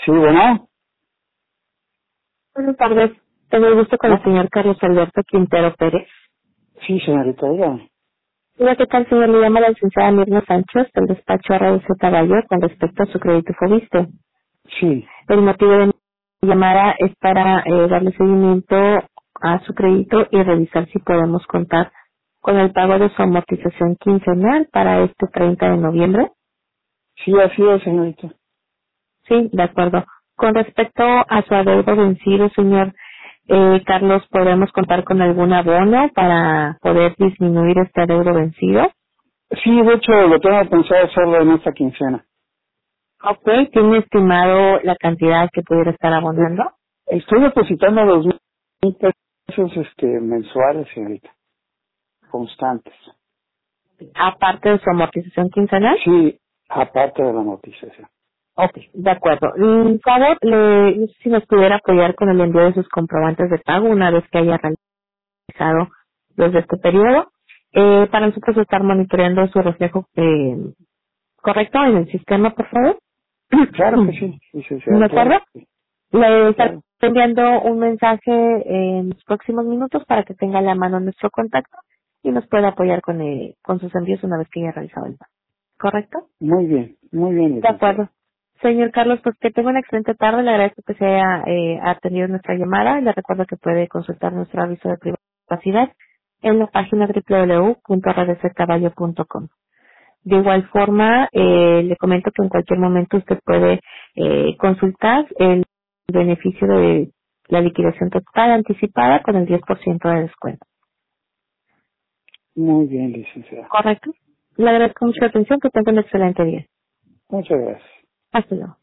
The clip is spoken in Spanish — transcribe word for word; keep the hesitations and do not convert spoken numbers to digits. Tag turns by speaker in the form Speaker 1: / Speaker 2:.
Speaker 1: Sí, bueno.
Speaker 2: Buenas tardes. Tengo el gusto con
Speaker 1: ¿No?
Speaker 2: el señor Carlos Alberto Quintero Pérez.
Speaker 1: Sí, señorita, dígame.
Speaker 2: Hola, ¿qué tal, señor? Le llama la licenciada Mirna Sánchez del despacho R D C Caballo con respecto a su crédito Fobiste.
Speaker 1: Sí.
Speaker 2: El motivo de mi llamada es para eh, darle seguimiento a su crédito y revisar si podemos contar con el pago de su amortización quincenal para este treinta de noviembre.
Speaker 1: Sí, así es, señorita.
Speaker 2: Sí, de acuerdo. Con respecto a su adeudo vencido, señor eh, Carlos, ¿podemos contar con algún abono para poder disminuir este adeudo vencido?
Speaker 1: Sí, de hecho, lo tengo pensado hacerlo en esta quincena.
Speaker 2: Ok, ¿tiene estimado la cantidad que pudiera estar abonando?
Speaker 1: Estoy depositando dos mil pesos este, mensuales, señorita. Constantes.
Speaker 2: Aparte de su amortización quincenal.
Speaker 1: Sí, aparte de la amortización.
Speaker 2: Ok, de acuerdo. Mm, Por favor, le, no sé si nos pudiera apoyar con el envío de sus comprobantes de pago una vez que haya realizado los de este periodo, eh, para nosotros estar monitoreando su reflejo eh, correcto en el sistema, por favor.
Speaker 1: Claro que sí,
Speaker 2: ¿De
Speaker 1: licenciada,
Speaker 2: acuerdo?
Speaker 1: claro que sí.
Speaker 2: Le estaré
Speaker 1: Claro.
Speaker 2: enviando un mensaje en los próximos minutos para que tenga a la mano nuestro contacto y nos pueda apoyar con, eh, con sus envíos una vez que haya realizado el pago. ¿Correcto?
Speaker 1: Muy bien, muy bien,
Speaker 2: De
Speaker 1: licenciada.
Speaker 2: acuerdo. Señor Carlos, pues que tenga una excelente tarde. Le agradezco que se haya eh, atendido nuestra llamada y le recuerdo que puede consultar nuestro aviso de privacidad en la página doble u doble u doble u punto r d c caballo punto com. De igual forma, eh, le comento que en cualquier momento usted puede eh, consultar el beneficio de la liquidación total anticipada con el diez por ciento de descuento.
Speaker 1: Muy bien, licenciada.
Speaker 2: ¿Correcto? Le agradezco mucho la atención. Que tenga un excelente día.
Speaker 1: Muchas gracias.
Speaker 2: Hasta luego.